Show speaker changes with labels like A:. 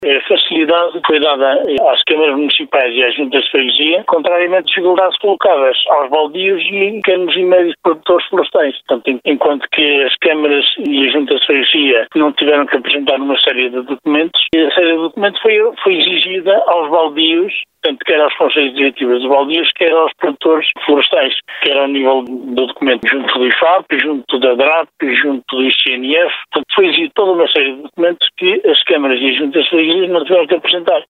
A: A facilidade foi dada às câmaras municipais e às juntas de freguesia, contrariamente às dificuldades colocadas aos baldios e pequenos e médios produtores florestais. Portanto, enquanto que as câmaras e as juntas de freguesia não tiveram que apresentar uma série de documentos, e a série de documentos foi exigida aos baldios, tanto quer aos conselhos diretivos dos baldios, quer aos produtores florestais, quer ao nível do documento junto do IFAP, junto da DRAP, junto do ICNF. Portanto, foi exigida toda uma série de documentos que as câmaras e as juntas de freguesia não tiveram que apresentar.